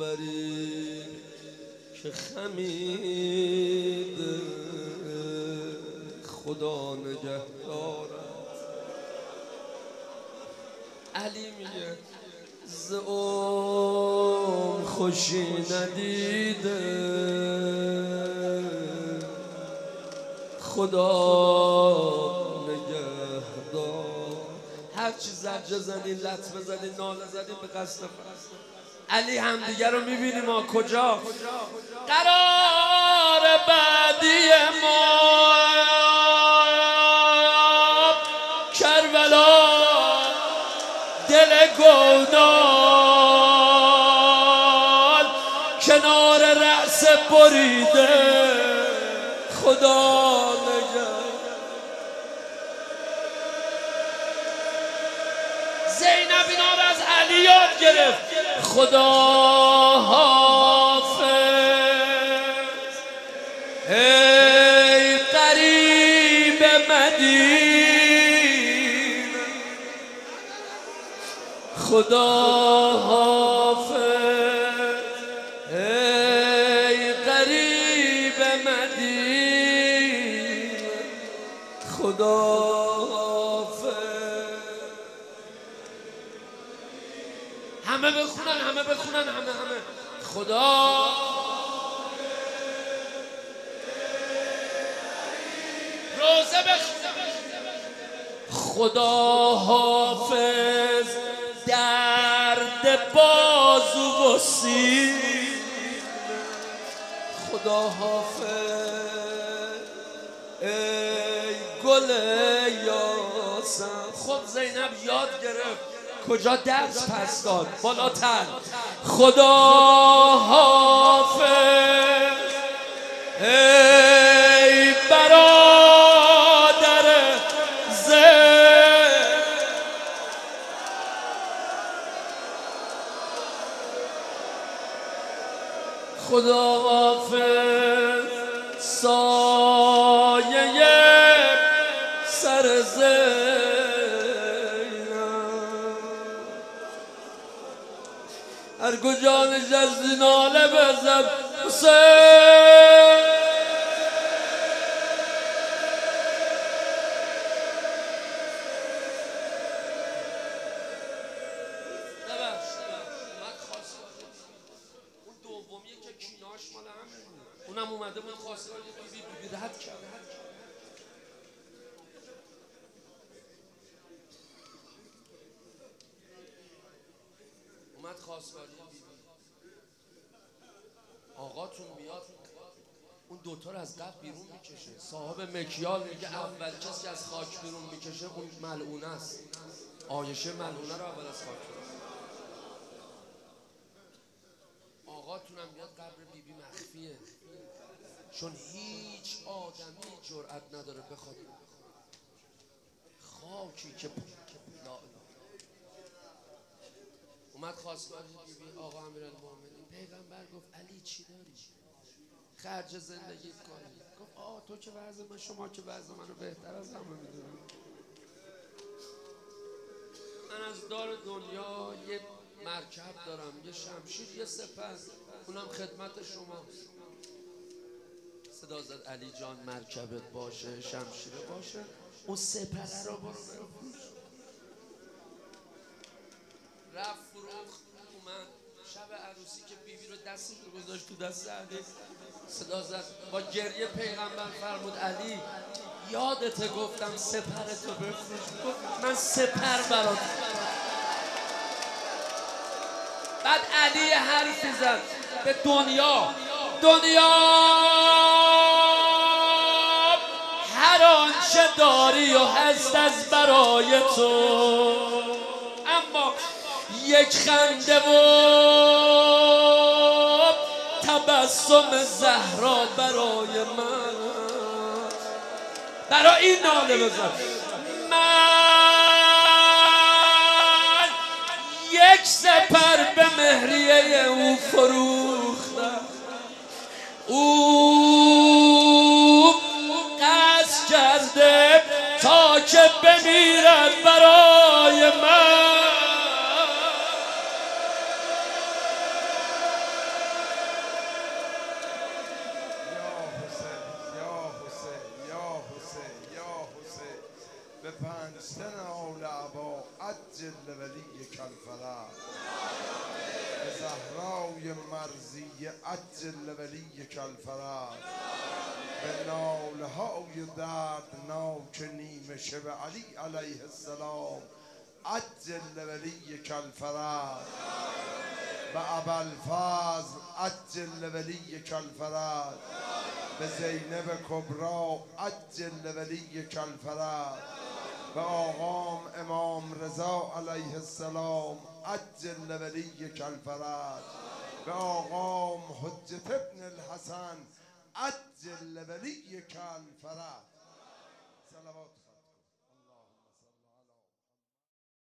باوری که خمید خدا نگهدارد. علی میگه ز عمر خوشی ندیده خدا نگهدار. هر چی زجه زدین، لطمه زدین، ناله زدین به قصد علی همدیگه رو میبینیم ما کجا قرار بعدی ما کربلا دل گودال کنار رأس بریده خدا نگه. زینب اینا رو از علی یاد گرفت. خدا حافظ ای قریب مدینه خدا حافظ ای قریب مدینه خدا حافظ. همه بخونن همه بخونن همه خدا روزه بخونن. خدا حافظ درد بازو و سینه خدا حافظ ای گل یاسم. خب زینب یاد گرفت کجا درس پس داد بالاتر. خدا حافظ ای برادر زین خدا حافظ سایه سر زین. هر کجا نشستی ناله بزن حسین. اون دومیه که کیناش مال همه اونم اومده بود خواستگار بی رد کرد. اومد خواستگاری آقاتون بیاد اون دوتا رو از قبل بیرون میکشه. صاحب مکیال میگه اول کسی از خاک بیرون میکشه اون ملعونه است. عایشه ملعونه رو اول از خاک بیرون. آقاتون هم بیاد قبر بیبی مخفیه چون هیچ آدمی جرأت نداره بخواد خاکی که لا اومد خواستگاری بیبی آقا امیرالمومنین پیغمبر گفت علی چی داری؟ خرج زندگیت کنی. گفت تو که وضع من شما که وضع منو بهتر از همه میدونم. من از دار دنیا یه مرکب دارم یه شمشیر یه سپر اونم خدمت شماست. صدا زد علی جان مرکبت باشه شمشیر باشه اون سپره رو برو بفروش. رفت فروخت اومد شب عروسی که بیبی رو دستش رو گذاشت تو دست علی صدا زد با گریه پیغمبر فرمود علی یادته گفتم سپرتو بفروش. گفت من سپر برات. بعد علی حرفی زد به دنیا هر آنچه داری و هست از برای تو اما یک خنده و تبسم زهرا برای من. برای این ناله بزن من یک سپر به مهریه او فروختم. او قصد کرده تا که بمیرد برای من. عجل ولی کالفرج به زهرای مرضیه عجل ولی کالفرج به ناله های دردناک نیمه شب علی علیه السلام عجل ولی کالفرج به ابوالفضل عجل ولی کالفرج به زینب کبرا عجل ولی کالفرج به آقام امام رضا علیه السلام عجل ولی کالفرج به آقام حجت ابن الحسن عجل ولی کالفرج. صلوات